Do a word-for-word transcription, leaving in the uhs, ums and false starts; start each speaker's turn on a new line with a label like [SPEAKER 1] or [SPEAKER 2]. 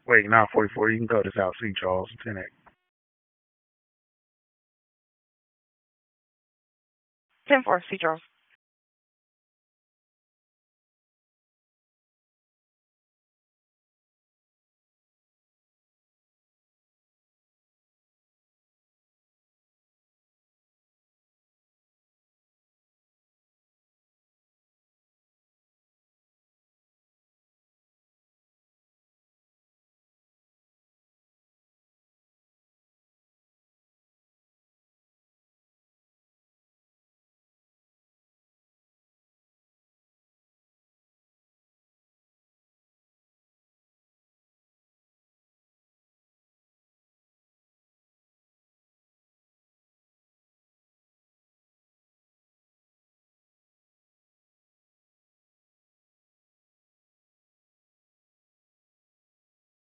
[SPEAKER 1] Wait, nine forty-four. You can go this out. See Charles. ten eight.
[SPEAKER 2] ten four, see Charles.